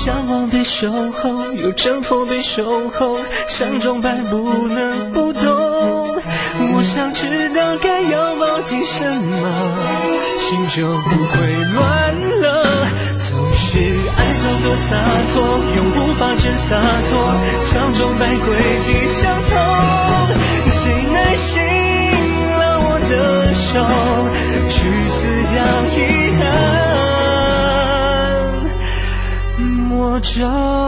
向往被守候，有挣脱被守候，伤中败不能不懂。我想知道该要抱紧什么，心就不会乱了。总是爱着多洒脱，又无法真洒脱，伤中败轨迹相同。谁耐心拉我的手，去撕掉遗憾，魔咒。